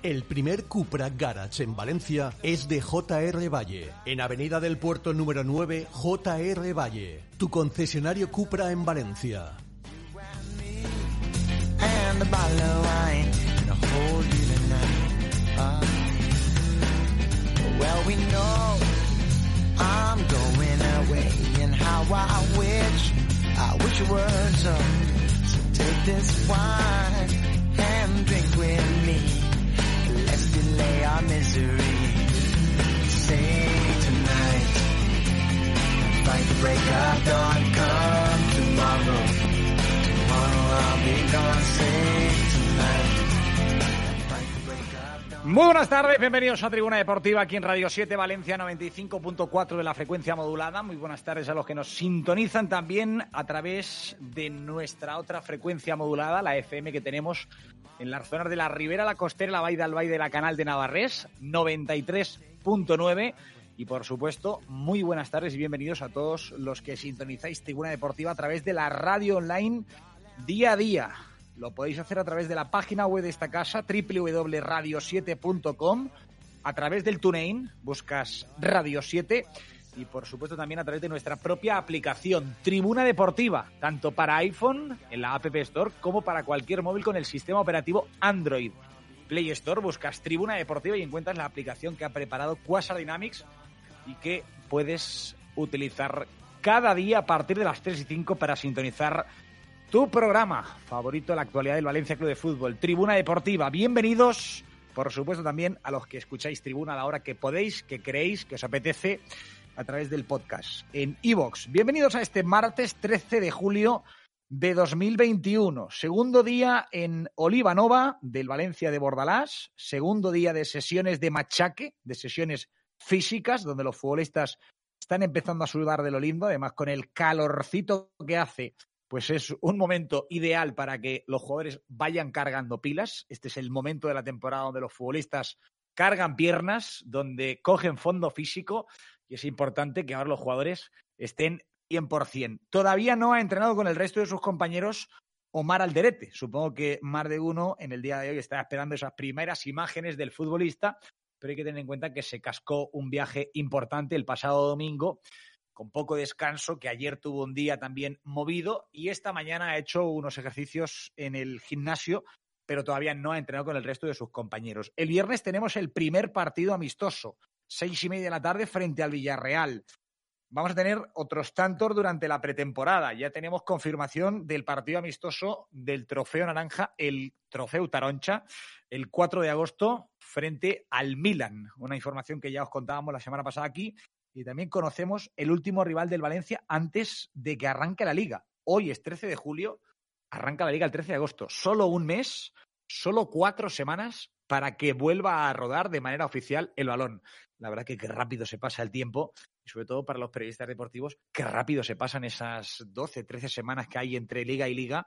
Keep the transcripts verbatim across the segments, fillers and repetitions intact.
El primer Cupra Garage en Valencia es de J R Valle, en Avenida del Puerto número nueve, J R Valle, tu concesionario Cupra en Valencia. Let's delay our misery. Say tonight, fight the break of dawn. Come tomorrow, tomorrow I'll be gone. Say tonight, fight the break of dawn. Muy buenas tardes, bienvenidos a Tribuna Deportiva aquí en Radio siete Valencia noventa y cinco punto cuatro de la frecuencia modulada. Muy buenas tardes a los que nos sintonizan también a través de nuestra otra frecuencia modulada, la F M que tenemos en las zonas de la Ribera, la Costera, la Baida del Valle de la Canal de Navarrés, noventa y tres punto nueve. Y por supuesto, muy buenas tardes y bienvenidos a todos los que sintonizáis Tribuna Deportiva a través de la radio online día a día. Lo podéis hacer a través de la página web de esta casa, doble u doble u doble u punto radio siete punto com, a través del TuneIn, buscas Radio siete, y por supuesto también a través de nuestra propia aplicación Tribuna Deportiva, tanto para iPhone en la App Store como para cualquier móvil con el sistema operativo Android. Play Store, buscas Tribuna Deportiva y encuentras la aplicación que ha preparado Quasar Dynamics y que puedes utilizar cada día a partir de las tres y cinco para sintonizar tu programa favorito, la actualidad del Valencia Club de Fútbol, Tribuna Deportiva. Bienvenidos, por supuesto también a los que escucháis Tribuna a la hora que podéis, que queréis, que os apetece, a través del podcast en iVoox. Bienvenidos a este martes trece de julio de dos mil veintiuno. Segundo día en Olivanova del Valencia de Bordalás. Segundo día de sesiones de machaque, de sesiones físicas, donde los futbolistas están empezando a sudar de lo lindo. Además, con el calorcito que hace, pues es un momento ideal para que los jugadores vayan cargando pilas. Este es el momento de la temporada donde los futbolistas cargan piernas, donde cogen fondo físico. Y es importante que ahora los jugadores estén cien por ciento. Todavía no ha entrenado con el resto de sus compañeros Omar Alderete. Supongo que más de uno en el día de hoy está esperando esas primeras imágenes del futbolista, pero hay que tener en cuenta que se cascó un viaje importante el pasado domingo, con poco descanso, que ayer tuvo un día también movido y esta mañana ha hecho unos ejercicios en el gimnasio, pero todavía no ha entrenado con el resto de sus compañeros. El viernes tenemos el primer partido amistoso, seis y media de la tarde frente al Villarreal. Vamos a tener otros tantos durante la pretemporada. Ya tenemos confirmación del partido amistoso del Trofeo Naranja, el Trofeo Taroncha, el cuatro de agosto frente al Milan. Una información que ya os contábamos la semana pasada aquí. Y también conocemos el último rival del Valencia antes de que arranque la Liga. Hoy es trece de julio, arranca la Liga el trece de agosto. Solo un mes, solo cuatro semanas para que vuelva a rodar de manera oficial el balón. La verdad que qué rápido se pasa el tiempo y sobre todo para los periodistas deportivos, qué rápido se pasan esas doce, trece semanas que hay entre Liga y Liga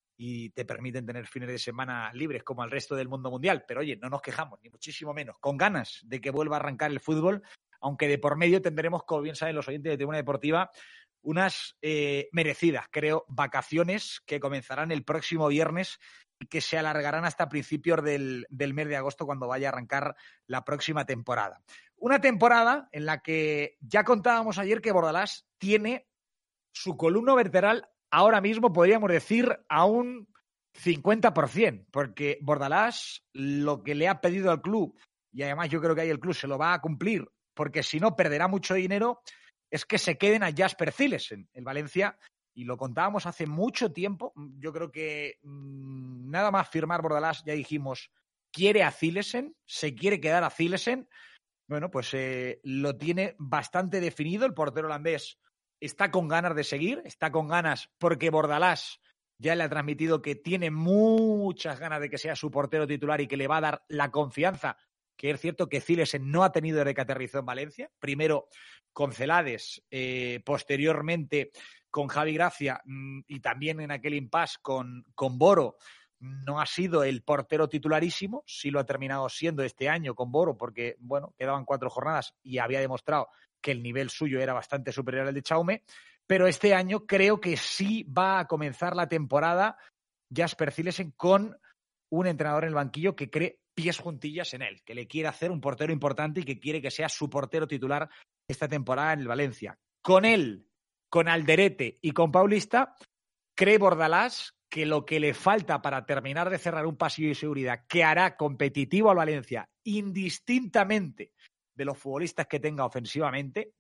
y te permiten tener fines de semana libres como al resto del mundo mundial. Pero oye, no nos quejamos, ni muchísimo menos, con ganas de que vuelva a arrancar el fútbol, aunque de por medio tendremos, como bien saben los oyentes de Tribuna Deportiva, unas eh, merecidas, creo, vacaciones que comenzarán el próximo viernes y que se alargarán hasta principios del, del mes de agosto cuando vaya a arrancar la próxima temporada. Una temporada en la que ya contábamos ayer que Bordalás tiene su columna vertebral ahora mismo, podríamos decir, a un cincuenta por ciento, porque Bordalás lo que le ha pedido al club, y además yo creo que ahí el club se lo va a cumplir, porque si no perderá mucho dinero, es que se queden a Jasper Cillesen, el Valencia, y lo contábamos hace mucho tiempo. Yo creo que mmm, nada más firmar Bordalás, ya dijimos, quiere a Cillesen, se quiere quedar a Cillesen. Bueno, pues eh, lo tiene bastante definido. El portero holandés está con ganas de seguir, está con ganas porque Bordalás ya le ha transmitido que tiene muchas ganas de que sea su portero titular y que le va a dar la confianza, que es cierto que Cillesen no ha tenido desde que aterrizó en Valencia. Primero con Celades, eh, posteriormente con Javi Gracia mmm, y también en aquel impasse con, con Boro. No ha sido el portero titularísimo, sí lo ha terminado siendo este año con Boro porque, bueno, quedaban cuatro jornadas y había demostrado que el nivel suyo era bastante superior al de Chaume, pero este año creo que sí va a comenzar la temporada Jasper Cillesen con un entrenador en el banquillo que cree pies juntillas en él, que le quiere hacer un portero importante y que quiere que sea su portero titular esta temporada en el Valencia. Con él, con Alderete y con Paulista, cree Bordalás que lo que le falta para terminar de cerrar un pasillo de seguridad que hará competitivo al Valencia indistintamente de los futbolistas que tenga ofensivamente,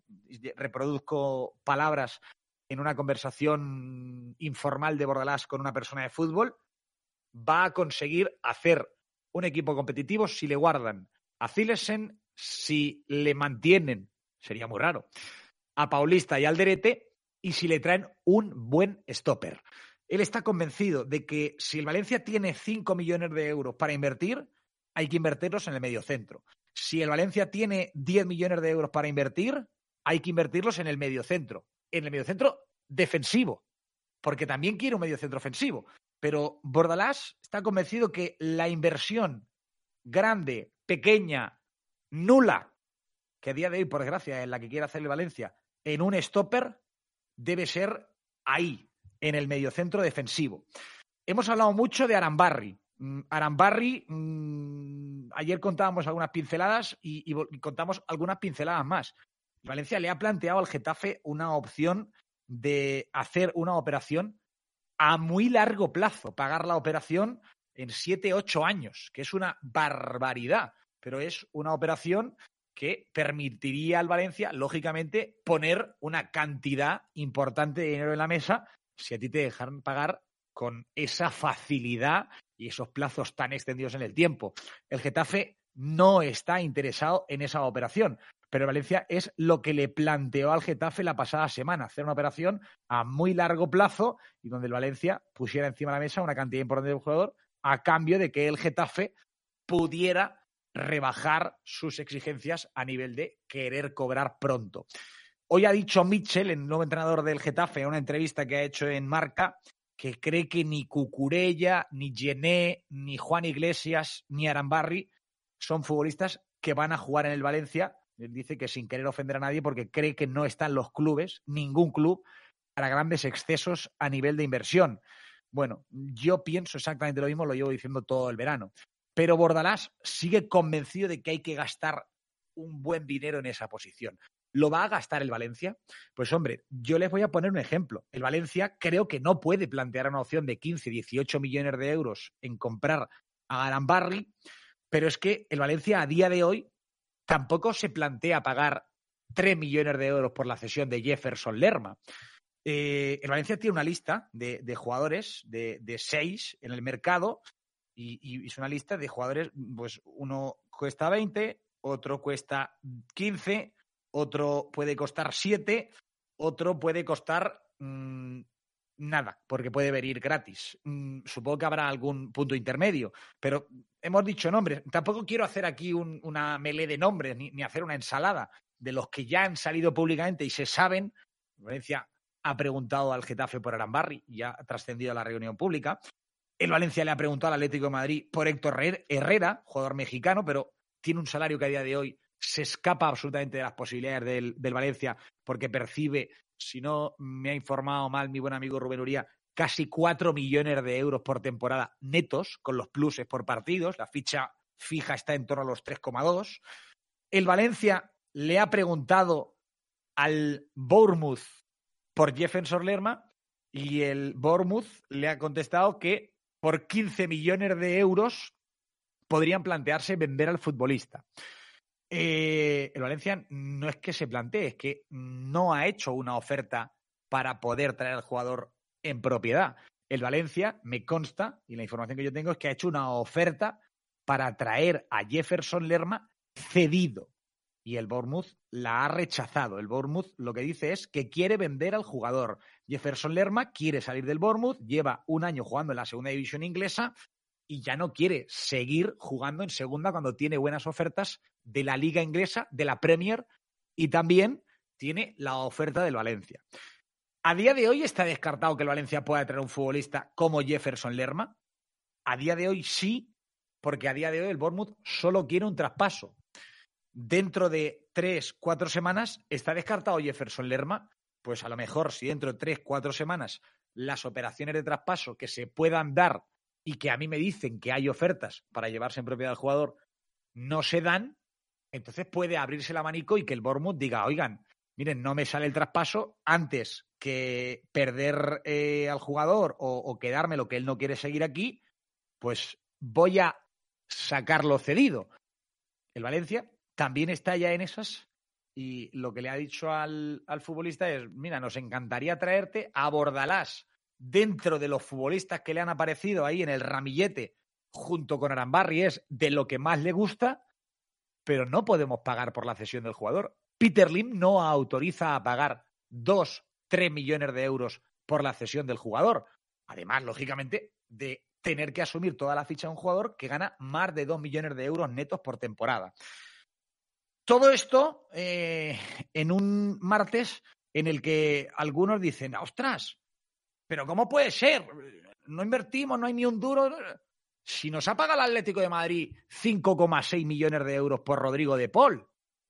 reproduzco palabras en una conversación informal de Bordalás con una persona de fútbol, va a conseguir hacer un equipo competitivo si le guardan a Cillessen, si le mantienen, sería muy raro, a Paulista y Alderete, y si le traen un buen stopper. Él está convencido de que si el Valencia tiene cinco millones de euros para invertir, hay que invertirlos en el mediocentro. Si el Valencia tiene diez millones de euros para invertir, hay que invertirlos en el mediocentro. En el mediocentro defensivo, porque también quiere un mediocentro ofensivo. Pero Bordalás está convencido que la inversión grande, pequeña, nula, que a día de hoy, por desgracia, es la que quiere hacer el Valencia, en un stopper, debe ser ahí, en el mediocentro defensivo. Hemos hablado mucho de Arambarri. Arambarri, mmm, ayer contábamos algunas pinceladas y, y, y contamos algunas pinceladas más. Valencia le ha planteado al Getafe una opción de hacer una operación a muy largo plazo, pagar la operación en siete, ocho años, que es una barbaridad, pero es una operación que permitiría al Valencia, lógicamente, poner una cantidad importante de dinero en la mesa si a ti te dejan pagar con esa facilidad y esos plazos tan extendidos en el tiempo. El Getafe no está interesado en esa operación, pero Valencia es lo que le planteó al Getafe la pasada semana, hacer una operación a muy largo plazo y donde el Valencia pusiera encima de la mesa una cantidad importante de jugador a cambio de que el Getafe pudiera rebajar sus exigencias a nivel de querer cobrar pronto. Hoy ha dicho Mitchell, el nuevo entrenador del Getafe, en una entrevista que ha hecho en Marca, que cree que ni Cucurella, ni Gené, ni Juan Iglesias, ni Arambarri son futbolistas que van a jugar en el Valencia. Él dice que sin querer ofender a nadie porque cree que no están los clubes, ningún club, para grandes excesos a nivel de inversión. Bueno, yo pienso exactamente lo mismo, lo llevo diciendo todo el verano. Pero Bordalás sigue convencido de que hay que gastar un buen dinero en esa posición. ¿Lo va a gastar el Valencia? Pues hombre, yo les voy a poner un ejemplo. El Valencia creo que no puede plantear una opción de quince, dieciocho millones de euros en comprar a Arambarri, pero es que el Valencia a día de hoy tampoco se plantea pagar tres millones de euros por la cesión de Jefferson Lerma. Eh, el Valencia tiene una lista de, de jugadores de, de seis en el mercado y, y es una lista de jugadores, pues uno cuesta veinte, otro cuesta quince, otro puede costar siete, otro puede costar mmm, nada, porque puede venir gratis. Mm, supongo que habrá algún punto intermedio, pero hemos dicho nombres. Tampoco quiero hacer aquí un, una melé de nombres, ni, ni hacer una ensalada de los que ya han salido públicamente y se saben. Valencia ha preguntado al Getafe por Arambarri, ya ha trascendido a la reunión pública. El Valencia le ha preguntado al Atlético de Madrid por Héctor Herrera, jugador mexicano, pero tiene un salario que a día de hoy se escapa absolutamente de las posibilidades del, del Valencia porque percibe, si no me ha informado mal mi buen amigo Rubén Uría, casi cuatro millones de euros por temporada netos, con los pluses por partidos. La ficha fija está en torno a los tres coma dos. El Valencia le ha preguntado al Bournemouth por Jefferson Lerma y el Bournemouth le ha contestado que por quince millones de euros podrían plantearse vender al futbolista. Eh, el Valencia no es que se plantee, es que no ha hecho una oferta para poder traer al jugador en propiedad. El Valencia, me consta, y la información que yo tengo es que ha hecho una oferta para traer a Jefferson Lerma cedido. Y el Bournemouth la ha rechazado. El Bournemouth lo que dice es que quiere vender al jugador. Jefferson Lerma quiere salir del Bournemouth, lleva un año jugando en la segunda división inglesa y ya no quiere seguir jugando en segunda cuando tiene buenas ofertas de la Liga Inglesa, de la Premier, y también tiene la oferta del Valencia. ¿A día de hoy está descartado que el Valencia pueda traer un futbolista como Jefferson Lerma? A día de hoy sí, porque a día de hoy el Bournemouth solo quiere un traspaso. Dentro de tres, cuatro semanas, ¿está descartado Jefferson Lerma? Pues a lo mejor si dentro de tres, cuatro semanas las operaciones de traspaso que se puedan dar y que a mí me dicen que hay ofertas para llevarse en propiedad al jugador, no se dan, entonces puede abrirse el abanico y que el Bournemouth diga, oigan, miren, no me sale el traspaso, antes que perder eh, al jugador o, o quedarme lo que él no quiere seguir aquí, pues voy a sacarlo cedido. El Valencia también está ya en esas y lo que le ha dicho al, al futbolista es, mira, nos encantaría traerte a Bordalás dentro de los futbolistas que le han aparecido ahí en el ramillete junto con Arambarri, es de lo que más le gusta, pero no podemos pagar por la cesión del jugador. Peter Lim no autoriza a pagar dos, tres millones de euros por la cesión del jugador. Además, lógicamente, de tener que asumir toda la ficha de un jugador que gana más de dos millones de euros netos por temporada. Todo esto eh, en un martes en el que algunos dicen, ¡ostras! ¿Pero cómo puede ser? No invertimos, no hay ni un duro. Si nos ha pagado el Atlético de Madrid cinco coma seis millones de euros por Rodrigo de Paul.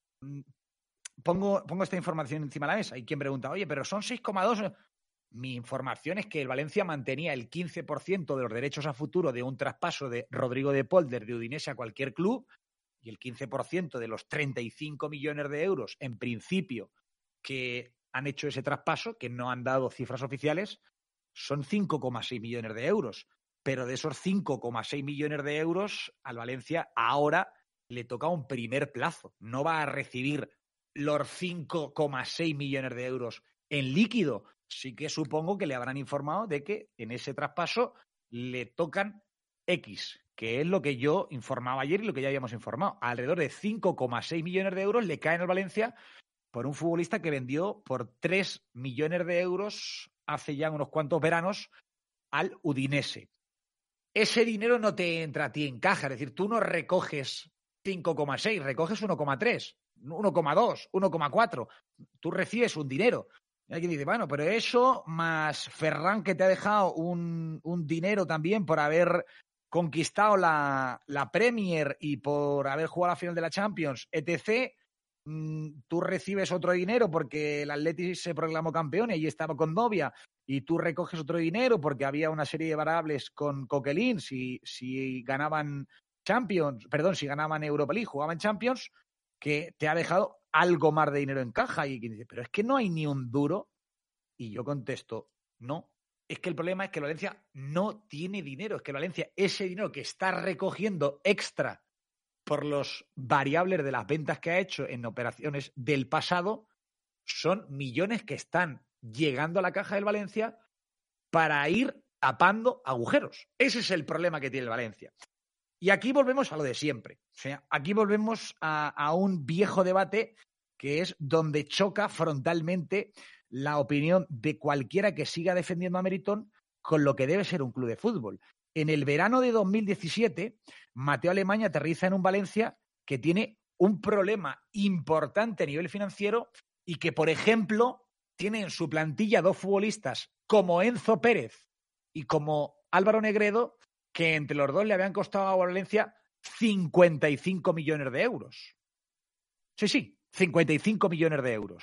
Pongo, pongo esta información encima de la mesa. Hay quien pregunta, oye, pero son seis coma dos. Mi información es que el Valencia mantenía el quince por ciento de los derechos a futuro de un traspaso de Rodrigo de Paul desde Udinese a cualquier club y el quince por ciento de los treinta y cinco millones de euros, en principio, que han hecho ese traspaso, que no han dado cifras oficiales, son cinco coma seis millones de euros. Pero de esos cinco coma seis millones de euros, al Valencia ahora le toca un primer plazo. No va a recibir los cinco coma seis millones de euros en líquido. Sí que supongo que le habrán informado de que en ese traspaso le tocan X, que es lo que yo informaba ayer y lo que ya habíamos informado. Alrededor de cinco coma seis millones de euros le caen al Valencia por un futbolista que vendió por tres millones de euros hace ya unos cuantos veranos al Udinese. Ese dinero no te entra a ti en caja, es decir, tú no recoges cinco coma seis, recoges uno coma tres, uno coma dos, uno coma cuatro. Tú recibes un dinero. Y alguien dice, bueno, pero eso más Ferran, que te ha dejado un, un dinero también por haber conquistado la, la Premier y por haber jugado la final de la Champions, etcétera, tú recibes otro dinero porque el Atleti se proclamó campeón y allí estaba con Novia, y tú recoges otro dinero porque había una serie de variables con Coquelin, si, si ganaban Champions, perdón, si ganaban Europa League, jugaban Champions, que te ha dejado algo más de dinero en caja. Y quien dice, pero es que no hay ni un duro. Y yo contesto, no. Es que el problema es que el Valencia no tiene dinero. Es que el Valencia, ese dinero que está recogiendo extra por los variables de las ventas que ha hecho en operaciones del pasado, son millones que están llegando a la caja del Valencia para ir tapando agujeros. Ese es el problema que tiene el Valencia. Y aquí volvemos a lo de siempre. O sea, aquí volvemos a, a un viejo debate que es donde choca frontalmente la opinión de cualquiera que siga defendiendo a Meritón con lo que debe ser un club de fútbol. En el verano de dos mil diecisiete, Mateo Alemany aterriza en un Valencia que tiene un problema importante a nivel financiero y que, por ejemplo, tiene en su plantilla dos futbolistas como Enzo Pérez y como Álvaro Negredo, que entre los dos le habían costado a Valencia cincuenta y cinco millones de euros. Sí, sí, cincuenta y cinco millones de euros.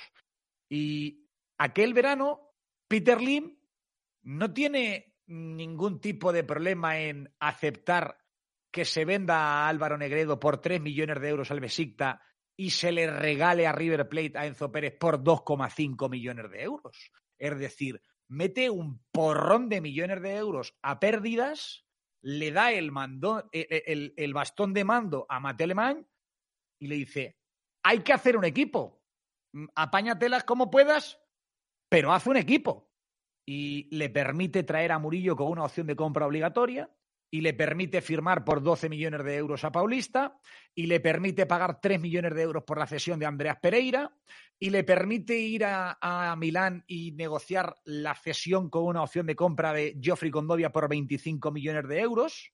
Y aquel verano, Peter Lim no tiene ningún tipo de problema en aceptar que se venda a Álvaro Negredo por tres millones de euros al Besiktas y se le regale a River Plate a Enzo Pérez por dos coma cinco millones de euros. Es decir, mete un porrón de millones de euros a pérdidas, le da el, mando, el, el, el bastón de mando a Mateo Alemany y le dice, hay que hacer un equipo, apáñatelas como puedas, pero haz un equipo. Y le permite traer a Murillo con una opción de compra obligatoria, y le permite firmar por doce millones de euros a Paulista, y le permite pagar tres millones de euros por la cesión de Andreas Pereira, y le permite ir a, a Milán y negociar la cesión con una opción de compra de Geoffrey Kondogbia por veinticinco millones de euros,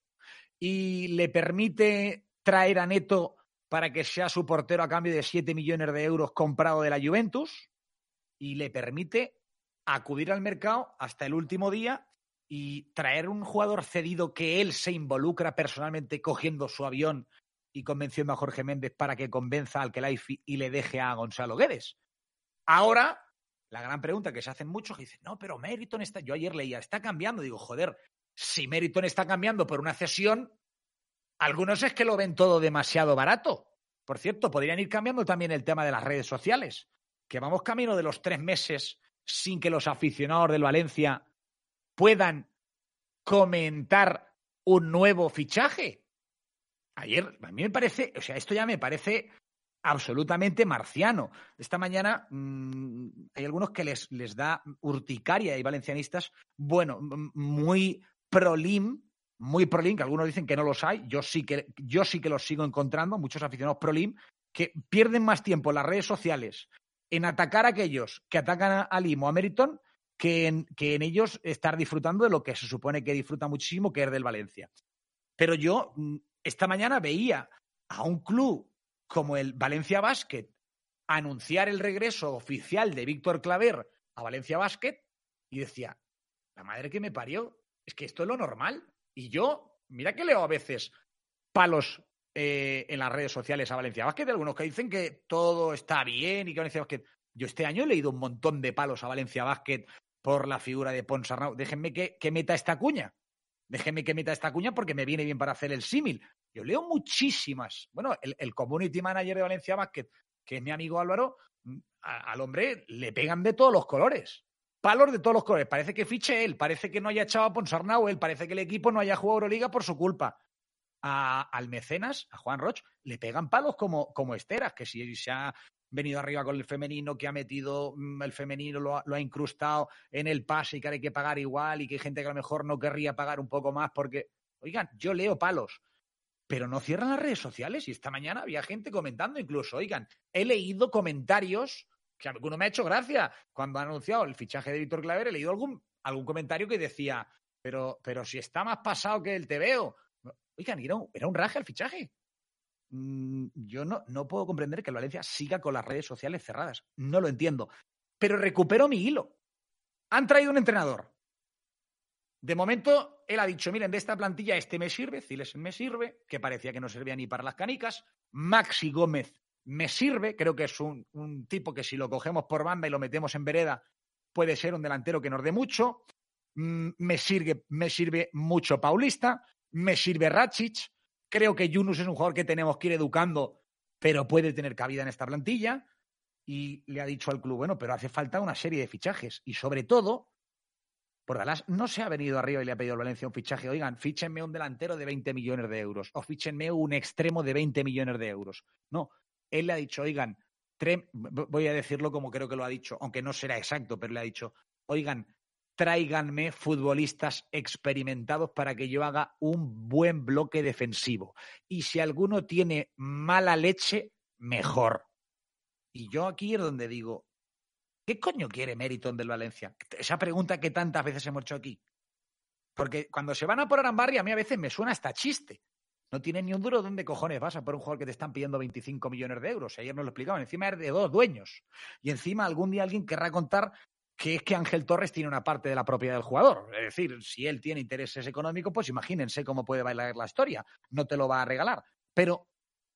y le permite traer a Neto para que sea su portero a cambio de siete millones de euros comprado de la Juventus, y le permite acudir al mercado hasta el último día y traer un jugador cedido que él se involucra personalmente cogiendo su avión y convenciendo a Jorge Méndez para que convenza al Khelaifi y le deje a Gonzalo Guedes. Ahora, la gran pregunta que se hacen muchos, que dicen, no, pero Meritón está... Yo ayer leía, está cambiando. Digo, joder, si Meriton está cambiando por una cesión, algunos es que lo ven todo demasiado barato. Por cierto, podrían ir cambiando también el tema de las redes sociales, que vamos camino de los tres meses sin que los aficionados del Valencia puedan comentar un nuevo fichaje. Ayer, a mí me parece, o sea, esto ya me parece absolutamente marciano. Esta mañana mmm, hay algunos que les, les da urticaria y valencianistas, bueno, muy pro-Lim, muy pro-Lim, que algunos dicen que no los hay, yo sí que, yo sí que los sigo encontrando, muchos aficionados pro-Lim, que pierden más tiempo en las redes sociales en atacar a aquellos que atacan a, a Lim o a Meriton que en, que en ellos estar disfrutando de lo que se supone que disfruta muchísimo, que es del Valencia. Pero yo esta mañana veía a un club como el Valencia Basket anunciar el regreso oficial de Víctor Claver a Valencia Basket y decía, la madre que me parió, es que esto es lo normal. Y yo, mira que leo a veces palos eh, en las redes sociales a Valencia Basket, algunos que dicen que todo está bien y que Valencia Basket... Yo este año he leído un montón de palos a Valencia Basket por la figura de Ponsarnau. Déjenme que, que meta esta cuña. Déjenme que meta esta cuña porque me viene bien para hacer el símil. Yo leo muchísimas. Bueno, el, el community manager de Valencia Basket, que es mi amigo Álvaro, a, al hombre le pegan de todos los colores. Palos de todos los colores. Parece que fiche él, parece que no haya echado a Ponsarnau él, parece que el equipo no haya jugado Euroliga por su culpa. A, al mecenas, a Juan Roch, le pegan palos como, como esteras, que si se ha venido arriba con el femenino, que ha metido el femenino, lo ha, lo ha incrustado en el pase y que hay que pagar igual y que hay gente que a lo mejor no querría pagar un poco más porque, oigan, yo leo palos, pero no cierran las redes sociales y esta mañana había gente comentando incluso, oigan, he leído comentarios que alguno me ha hecho gracia cuando ha anunciado el fichaje de Víctor Claver, he leído algún, algún comentario que decía, pero, pero si está más pasado que el T V O. Oigan, era un, era un raje al fichaje. Yo no, no puedo comprender que el Valencia siga con las redes sociales cerradas. No lo entiendo. Pero recupero mi hilo. Han traído un entrenador. De momento, él ha dicho, miren, de esta plantilla este me sirve, Zilesen me sirve, que parecía que no servía ni para las canicas. Maxi Gómez me sirve, creo que es un, un tipo que si lo cogemos por banda y lo metemos en vereda, puede ser un delantero que nos dé mucho. Me sirve, me sirve mucho Paulista, me sirve Račić. Creo que Yunus es un jugador que tenemos que ir educando, pero puede tener cabida en esta plantilla. Y le ha dicho al club, bueno, pero hace falta una serie de fichajes. Y sobre todo, Bordalás no se ha venido arriba y le ha pedido al Valencia un fichaje. Oigan, fíchenme un delantero de veinte millones de euros. O fíchenme un extremo de veinte millones de euros. No, él le ha dicho, oigan, tre- voy a decirlo como creo que lo ha dicho, aunque no será exacto, pero le ha dicho, oigan, tráiganme futbolistas experimentados para que yo haga un buen bloque defensivo. Y si alguno tiene mala leche, mejor. Y yo aquí es donde digo, ¿qué coño quiere Meriton del Valencia? Esa pregunta que tantas veces hemos hecho aquí. Porque cuando se van a por Arambarri, a mí a veces me suena hasta chiste. No tienes ni un duro, ¿dónde cojones vas a por un jugador que te están pidiendo veinticinco millones de euros? Ayer nos lo explicaban, encima es de dos dueños. Y encima algún día alguien querrá contar que es que Ángel Torres tiene una parte de la propiedad del jugador. Es decir, si él tiene intereses económicos, pues imagínense cómo puede bailar la historia. No te lo va a regalar. Pero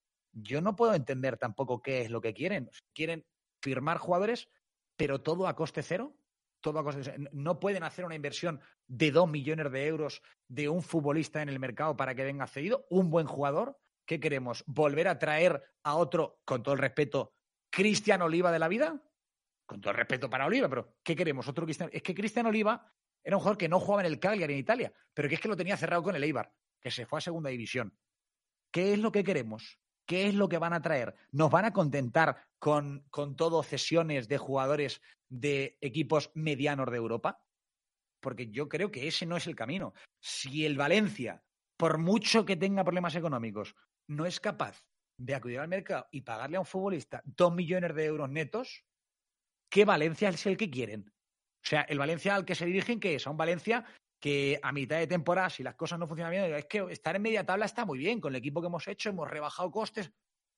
yo no puedo entender tampoco qué es lo que quieren. Quieren firmar jugadores, pero todo a coste cero. Todo a coste cero. No pueden hacer una inversión de dos millones de euros de un futbolista en el mercado para que venga cedido. Un buen jugador. ¿Qué queremos? ¿Volver a traer a otro, con todo el respeto, Cristian Oliva de la vida? Con todo el respeto para Oliva, pero ¿qué queremos? Otro Cristian. Es que Cristian Oliva era un jugador que no jugaba en el Cagliari en Italia, pero que es que lo tenía cerrado con el Eibar, que se fue a segunda división. ¿Qué es lo que queremos? ¿Qué es lo que van a traer? ¿Nos van a contentar con, con todo cesiones de jugadores de equipos medianos de Europa? Porque yo creo que ese no es el camino. Si el Valencia, por mucho que tenga problemas económicos, no es capaz de acudir al mercado y pagarle a un futbolista dos millones de euros netos, ¿qué Valencia es el que quieren? O sea, el Valencia al que se dirigen, ¿qué es? A un Valencia que a mitad de temporada, si las cosas no funcionan bien, es que estar en media tabla está muy bien, con el equipo que hemos hecho, hemos rebajado costes.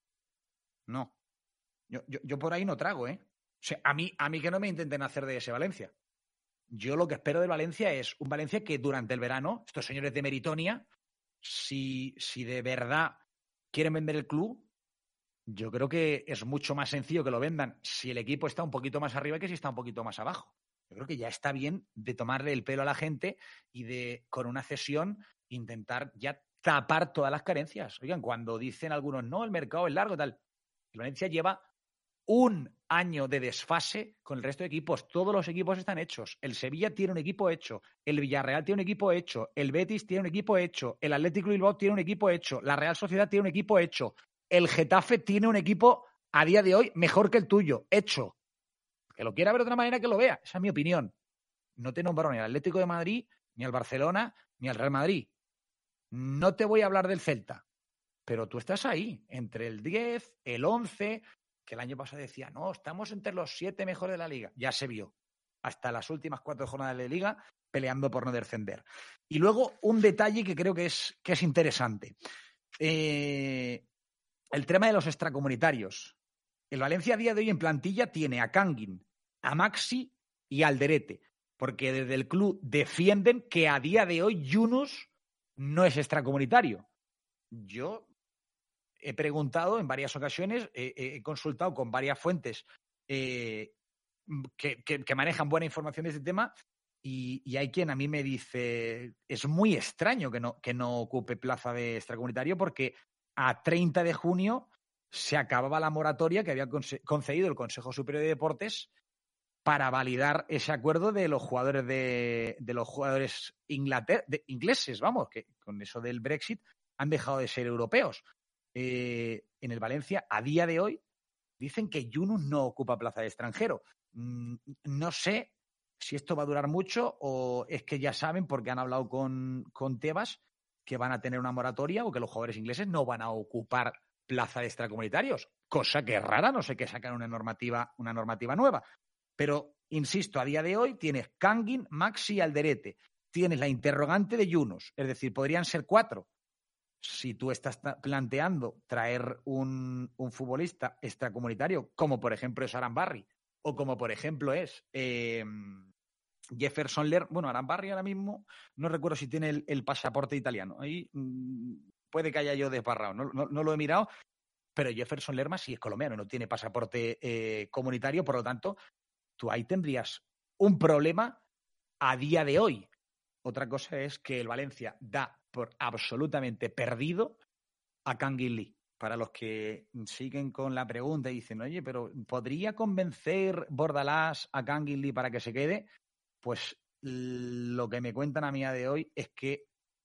No, yo, yo, yo por ahí no trago, ¿eh? O sea, a mí, a mí que no me intenten hacer de ese Valencia. Yo lo que espero de Valencia es un Valencia que durante el verano, estos señores de Meritonia, si, si de verdad quieren vender el club, yo creo que es mucho más sencillo que lo vendan si el equipo está un poquito más arriba que si está un poquito más abajo. Yo creo que ya está bien de tomarle el pelo a la gente y de, con una cesión, intentar ya tapar todas las carencias. Oigan, cuando dicen algunos, no, el mercado es largo, tal. El Valencia lleva un año de desfase con el resto de equipos. Todos los equipos están hechos. El Sevilla tiene un equipo hecho. El Villarreal tiene un equipo hecho. El Betis tiene un equipo hecho. El Atlético de Bilbao tiene un equipo hecho. La Real Sociedad tiene un equipo hecho. El Getafe tiene un equipo a día de hoy mejor que el tuyo, hecho. Que lo quiera ver de otra manera que lo vea. Esa es mi opinión. No te nombro ni al Atlético de Madrid, ni al Barcelona, ni al Real Madrid. No te voy a hablar del Celta. Pero tú estás ahí, entre el diez, el once, que el año pasado decía, no, estamos entre los siete mejores de la Liga. Ya se vio. Hasta las últimas cuatro jornadas de Liga peleando por no descender. Y luego un detalle que creo que es, que es interesante. Eh, el tema de los extracomunitarios. El Valencia a día de hoy en plantilla tiene a Kangin, a Maxi y a Alderete, porque desde el club defienden que a día de hoy Yunus no es extracomunitario. Yo he preguntado en varias ocasiones, eh, he consultado con varias fuentes eh, que, que, que manejan buena información de este tema y, y hay quien a mí me dice es muy extraño que no, que no ocupe plaza de extracomunitario porque a treinta de junio se acababa la moratoria que había concedido el Consejo Superior de Deportes para validar ese acuerdo de los jugadores de, de los jugadores Inglater- de, ingleses, vamos, que con eso del Brexit han dejado de ser europeos. Eh, en el Valencia, a día de hoy, dicen que Yunus no ocupa plaza de extranjero. Mm, no sé si esto va a durar mucho o es que ya saben, porque han hablado con, con Tebas, que van a tener una moratoria o que los jugadores ingleses no van a ocupar plaza de extracomunitarios, cosa que es rara, no sé qué sacan una normativa, una normativa nueva. Pero, insisto, a día de hoy tienes Kangin, Maxi y Alderete. Tienes la interrogante de Yunus, es decir, podrían ser cuatro. Si tú estás planteando traer un, un futbolista extracomunitario, como por ejemplo es Arambarri, o como por ejemplo es eh, Jefferson Lerma, bueno, Arambarri ahora mismo, no recuerdo si tiene el, el pasaporte italiano, ahí mmm, puede que haya yo desbarrado, no, no, no lo he mirado, pero Jefferson Lerma sí es colombiano, no tiene pasaporte eh, comunitario, por lo tanto, tú ahí tendrías un problema a día de hoy. Otra cosa es que el Valencia da por absolutamente perdido a Kangin Lee. Para los que siguen con la pregunta y dicen, oye, pero ¿podría convencer Bordalás a Kangin Lee para que se quede? Pues lo que me cuentan a mí a de hoy es que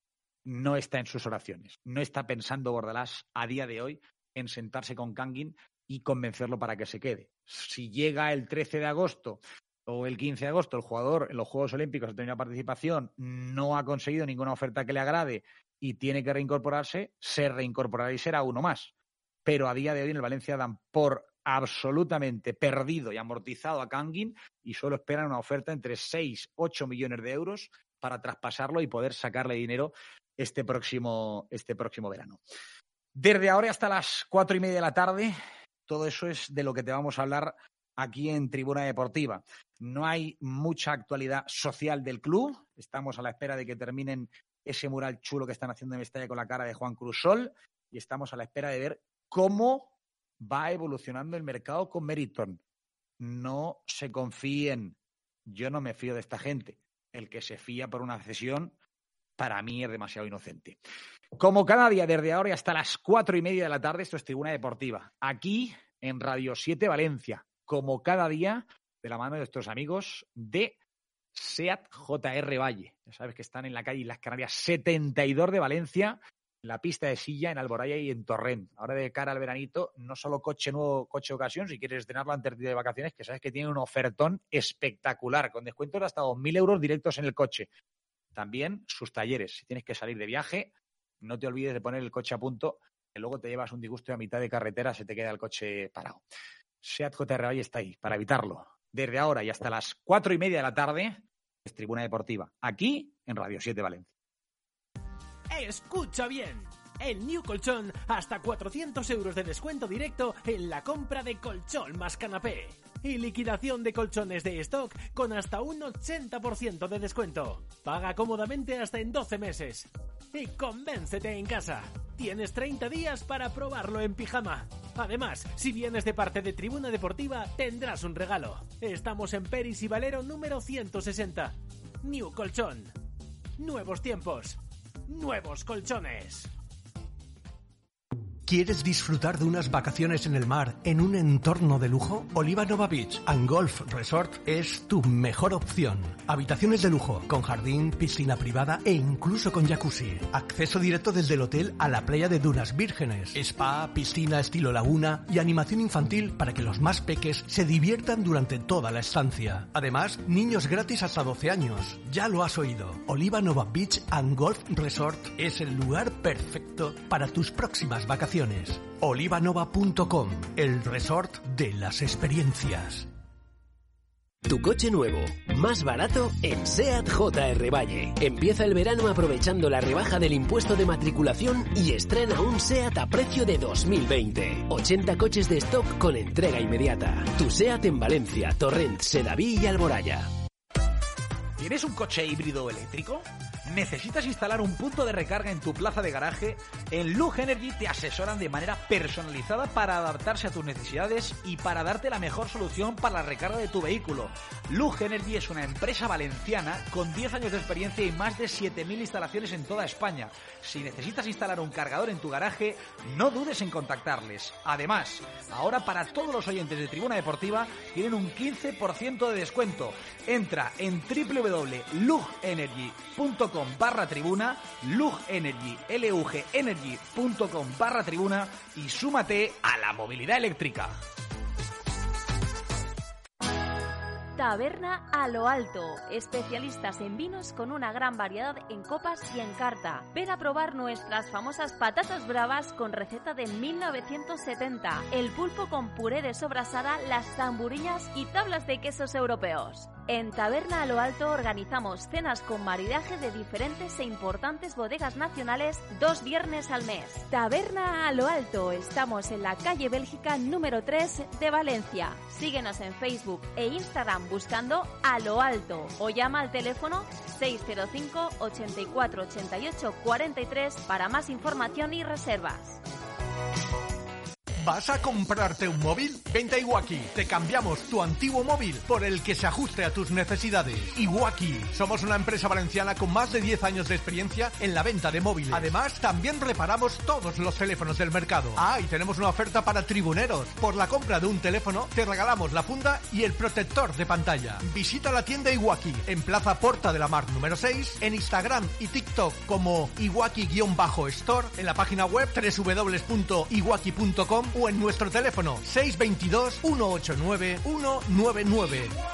no está en sus oraciones. No está pensando Bordalás a día de hoy en sentarse con Kangin y convencerlo para que se quede. Si llega el trece de agosto o el quince de agosto el jugador en los Juegos Olímpicos ha tenido una participación, no ha conseguido ninguna oferta que le agrade y tiene que reincorporarse, se reincorporará y será uno más. Pero a día de hoy en el Valencia dan por absolutamente perdido y amortizado a Kangin y solo esperan una oferta entre seis, ocho millones de euros para traspasarlo y poder sacarle dinero este próximo, este próximo verano. Desde ahora hasta las cuatro y media de la tarde, todo eso es de lo que te vamos a hablar aquí en Tribuna Deportiva. No hay mucha actualidad social del club. Estamos a la espera de que terminen ese mural chulo que están haciendo en Mestalla con la cara de Juan Cruz Sol y estamos a la espera de ver cómo va evolucionando el mercado con Meriton. No se confíen. Yo no me fío de esta gente. El que se fía por una cesión, para mí es demasiado inocente. Como cada día, desde ahora y hasta las cuatro y media de la tarde, esto es Tribuna Deportiva. Aquí en Radio siete Valencia. Como cada día, de la mano de nuestros amigos de SEAT J R Valle. Ya sabes que están en la calle Las Canarias setenta y dos de Valencia, en la pista de Silla, en Alboraya y en Torrent. Ahora de cara al veranito, no solo coche nuevo, coche de ocasión, si quieres estrenarlo antes de vacaciones, que sabes que tiene un ofertón espectacular, con descuentos de hasta dos mil euros directos en el coche. También sus talleres. Si tienes que salir de viaje, no te olvides de poner el coche a punto, que luego te llevas un disgusto y a mitad de carretera se te queda el coche parado. SEAT J R Valle está ahí para evitarlo. Desde ahora y hasta las cuatro y media de la tarde, es Tribuna Deportiva, aquí en Radio siete Valencia. Escucha bien. En New Colchón, hasta cuatrocientos euros de descuento directo en la compra de colchón más canapé. Y liquidación de colchones de stock con hasta un ochenta por ciento de descuento. Paga cómodamente hasta en doce meses. Y convéncete en casa. Tienes treinta días para probarlo en pijama. Además, si vienes de parte de Tribuna Deportiva, tendrás un regalo. Estamos en Peris y Valero número ciento sesenta. New Colchón. Nuevos tiempos. Nuevos colchones. ¿Quieres disfrutar de unas vacaciones en el mar en un entorno de lujo? Oliva Nova Beach and Golf Resort es tu mejor opción. Habitaciones de lujo, con jardín, piscina privada e incluso con jacuzzi. Acceso directo desde el hotel a la playa de Dunas Vírgenes. Spa, piscina estilo laguna y animación infantil para que los más peques se diviertan durante toda la estancia. Además, niños gratis hasta doce años. Ya lo has oído. Oliva Nova Beach and Golf Resort es el lugar perfecto para tus próximas vacaciones. Olivanova punto com, el resort de las experiencias. Tu coche nuevo, más barato en SEAT J R Valle. Empieza el verano aprovechando la rebaja del impuesto de matriculación y estrena un SEAT a precio de dos mil veinte. ochenta coches de stock con entrega inmediata. Tu SEAT en Valencia, Torrent, Sedaví y Alboraya. ¿Tienes un coche híbrido eléctrico? ¿Necesitas instalar un punto de recarga en tu plaza de garaje? En Lug Energy te asesoran de manera personalizada para adaptarse a tus necesidades y para darte la mejor solución para la recarga de tu vehículo. Lug Energy es una empresa valenciana con diez años de experiencia y más de siete mil instalaciones en toda España. Si necesitas instalar un cargador en tu garaje, no dudes en contactarles. Además, ahora para todos los oyentes de Tribuna Deportiva tienen un quince por ciento de descuento. Entra en w w w punto lug energy punto com barra tribuna, Lug Energy, L U G energy punto com barra tribuna y súmate a la movilidad eléctrica. Taberna a lo Alto, especialistas en vinos con una gran variedad en copas y en carta. Ven a probar nuestras famosas patatas bravas con receta de mil novecientos setenta, el pulpo con puré de sobrasada, las zamburiñas y tablas de quesos europeos. En Taberna a lo Alto organizamos cenas con maridaje de diferentes e importantes bodegas nacionales dos viernes al mes. Taberna a lo Alto, estamos en la calle Bélgica número tres de Valencia. Síguenos en Facebook e Instagram buscando A lo Alto o llama al teléfono seis cero cinco, ochenta y cuatro, ochenta y ocho, cuarenta y tres para más información y reservas. ¿Vas a comprarte un móvil? Vente a Iwaki. Te cambiamos tu antiguo móvil por el que se ajuste a tus necesidades. Iwaki. Somos una empresa valenciana con más de diez años de experiencia en la venta de móviles. Además, también reparamos todos los teléfonos del mercado. Ah, y tenemos una oferta para tribuneros. Por la compra de un teléfono, te regalamos la funda y el protector de pantalla. Visita la tienda Iwaki en Plaza Porta de la Mar número seis, en Instagram y TikTok como Iwaki-Store, en la página web doble u doble u doble u punto iwaki punto com o en nuestro teléfono seis dos dos, uno ocho nueve, uno nueve nueve.